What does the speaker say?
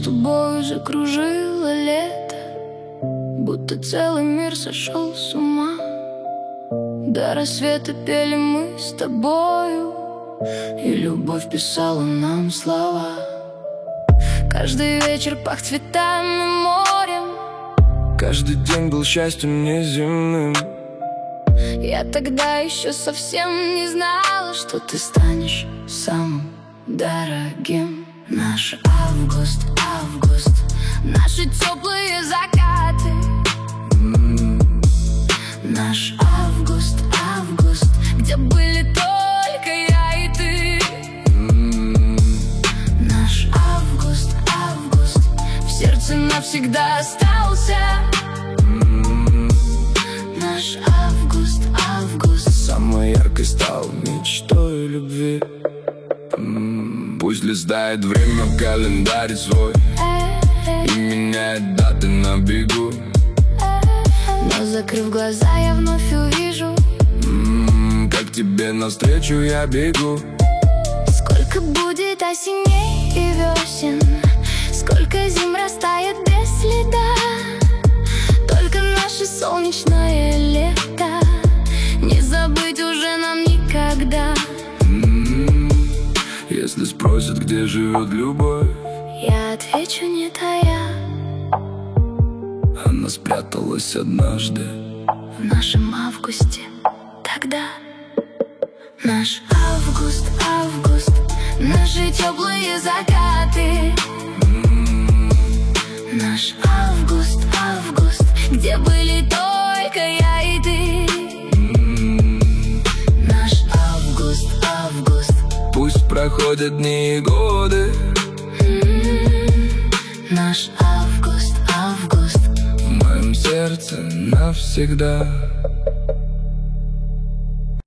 тобой закружило лето, будто целый мир сошел с ума. До рассвета пели мы с тобою, и любовь писала нам слова. Каждый вечер пах цветами, морем, каждый день был счастьем неземным. Я тогда еще совсем не знала, что ты станешь самым дорогим. Наш август, август, наши теплые закаты. Наш август, август, где были только я и ты. Наш август, август, в сердце навсегда остался. Наш август, август, самой яркой стал мечтой любви. Пусть листает время в календарь свой и меняет даты на бегу. Но закрыв глаза, я вновь увижу, как тебе навстречу я бегу. Сколько будет осеней и весен, сколько зим растает без следа. Только наше солнечное лето не забыть уже нам никогда. Если спросят, где живет любовь, я отвечу: не тая. Она спряталась однажды в нашем августе тогда. Наш август, август, наши теплые закаты. Наш август, август, где были только я и ты. Наш август, август, пусть проходят дни и годы. Наш август, август, в моем сердце навсегда.